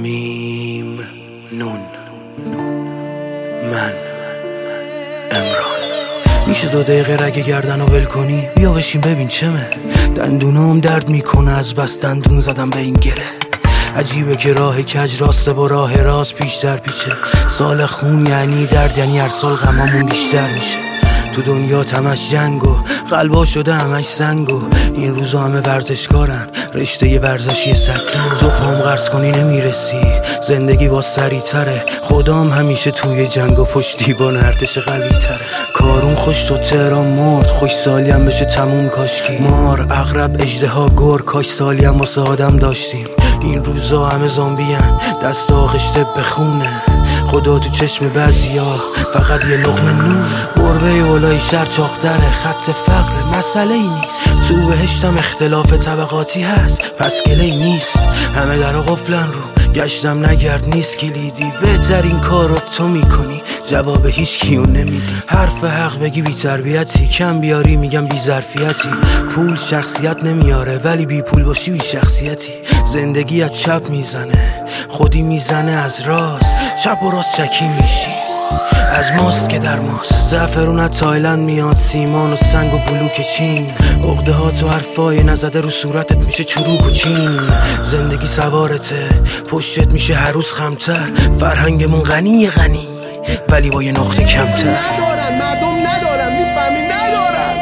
میم نون. من امران. میشه 2 دقیقه رگ گردن رو ول کنی؟ بیا بشین ببین چمه. دندونام درد میکنه از بس دندون زدم به این گره. عجیبه که راه کج راسته با راه راست پیش در پیچه. سال خون یعنی درد، یعنی هر سال غمامون بیشتر میشه. تو دنیا تمش جنگ و قلبا شده همش زنگ و این روزا همه ورزشکارن، رشته ی ورزشی صدو. تو پام قرض کنی نمیرسی، زندگی با سری تره. خدام همیشه توی جنگ و پشتیبان ارتش قوی تره. کارون خوش تو تهران مرد، خوش سالی هم بشه تموم کاشکی. مار، عقرب، اژدها، گور، کاش سالی هم واسه آدم داشتیم. این روزا همه زامبیان، دست آغشته به خونه. خدا تو چشم بعضیا فقط یه لقمه نون. گربه اولای شهر چاق‌تره، خط فقر مسئله ای نیست. تو بهشتم اختلاف طبقاتی هست، پس گله‌ای نیست. همه در قفلن رو گشتم نگرد نیست کلیدی. بهترین کار رو تو میکنی، جواب هیچ کیو نمیدی. حرف حق بگی بی تربیتی، کم بیاری میگم بی ظرفیتی. پول شخصیت نمیاره ولی بی پول باشی بی شخصیتی. زندگی از چپ میزنه، خودی میزنه از راست. چپ و راست چکی میشی، از ماست که در ماست. زعفرون از تایلند میاد، سیمان و سنگ و بلوک چین. عقده ها تو حرفای نزده رو صورتت میشه چروک و چین. زندگی سوارته، پشتت میشه هر روز خمتر. فرهنگمون غنی ولی با یه نقطه کمتر. ندارن مردم، ندارن میفهمی، ندارن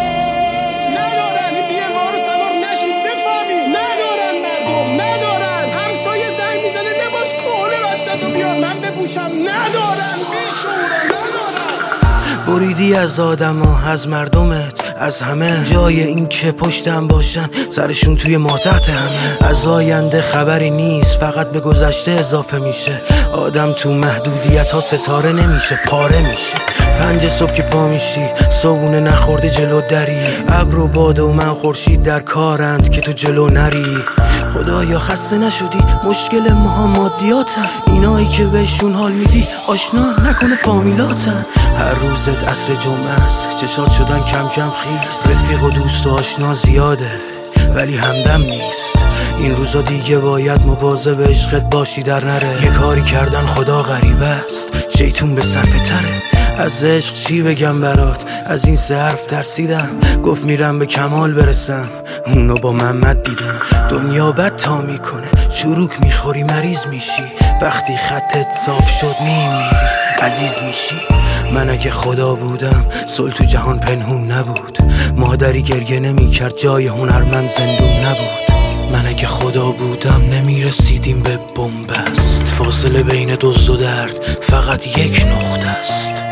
این بی‌انوار و سوار نشید بفهمی. ندارن مردم، ندارن. همسایه زنگ میزنه لباس کوله بچه‌تو بیار من بپوشم. ندارن بیشورن، ندارن. بریدی از آدما، از مردمت، از همه. جای این که پشتم باشن سرشون توی ماتحت همه. از آینده خبری نیست، فقط به گذشته اضافه میشه. آدم تو محدودیت ها ستاره نمیشه، پاره میشه. 5 صبح که پا میشی، صبونه نخورده جلو دری. ابر و باد و من خورشید در کارند که تو جلو نری. خدایا خسته نشدی؟ مشکل ما مادیاتن. اینایی که بهشون حال میدی آشنا نکنه فامیلاتن. هر روزت عصر جمعه است، چشات شدن کم کم خیس. رفیق و دوست و آشنا زیاده ولی همدم نیست. این روزا دیگه باید مواظب عشقت باشی در نره. یه کاری کردن خدا غریبه است، شیطون به صفه تره. از عشق چی بگم برات، از این 3 حرف ترسیدم. گفت میرم به کمال برسم، اونو با محمد دیدم. دنیا بد تا میکنه، چروک میخوری مریض میشی. وقتی خطت صاف شد میمیری، عزیز میشی. من اگه خدا بودم صلح تو جهان پنهون نبود. مادری گریه نمیکرد جای هنرمند زندون نبود. من اگه خدا بودم نمیرسیدیم به بنبست. فاصله بین دزد و درد فقط یک نقطه است.